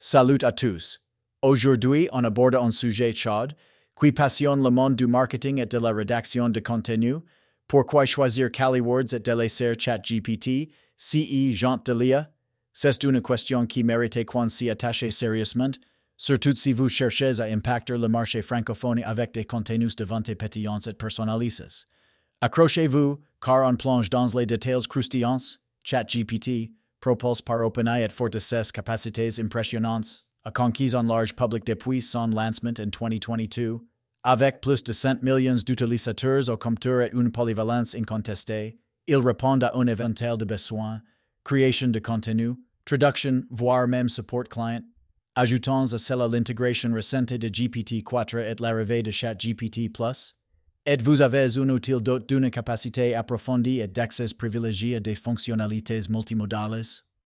Salut à tous. Aujourd'hui, on aborde un sujet chaud qui passionne le monde du marketing et de la rédaction de contenu. Pourquoi choisir Kaliwords et délaisser ChatGPT, CE Jean Delia? C'est une question qui mérite qu'on s'y attache sérieusement, surtout si vous cherchez à impacter le marché francophone avec des contenus de vente pétillants et personnalisés. Accrochez-vous, car on plonge dans les détails croustillants. ChatGPT, propulsé par OpenAI et fort de ses capacités impressionnantes, a conquis un large public depuis son lancement en 2022, avec plus de 100 millions d'utilisateurs au compteur et une polyvalence incontestée. Il répond à un éventail de besoins, création de contenu, traduction, voire même support client. Ajoutons à cela l'intégration récente de GPT-4 et l'arrivée de ChatGPT+. Et vous avez un outil doté d'une capacité approfondie et d'accès privilégié à des fonctionnalités multimodales.